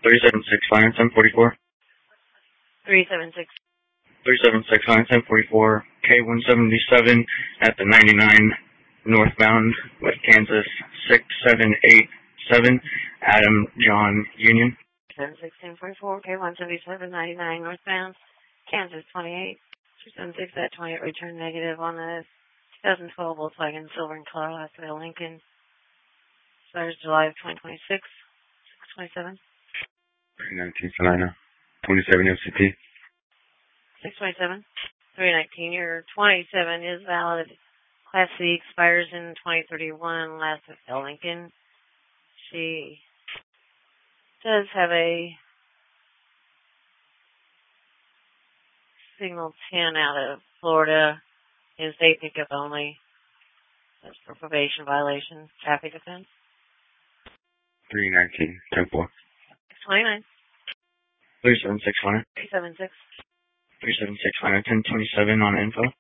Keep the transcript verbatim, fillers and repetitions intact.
three seven six, Final ten forty-four. three seven six. three seven six, Final ten forty-four, K one seventy-seven at the ninety-nine northbound with Kansas six seven eight seven, Adam John Union. seven sixteen forty-four, K one seventy-seven, ninety-nine northbound, Kansas twenty-eight. two seven six at twenty-eight, return negative on the twenty twelve Volkswagen Silver in color, last of Lincoln. Expires July of twenty twenty-six, six twenty-seven. three nineteen, Salina, twenty-seven F C P. six twenty-seven. three nineteen, your twenty-seven is valid. Class C expires in twenty thirty-one, last of Lincoln. She does have a signal ten out of Florida. Is day pickup only. That's for probation violation. Traffic offense. three nineteen, ten four. six twenty-nine. three seven six, Hunter. three seven six. three seven six, Hunter, ten twenty-seven on info.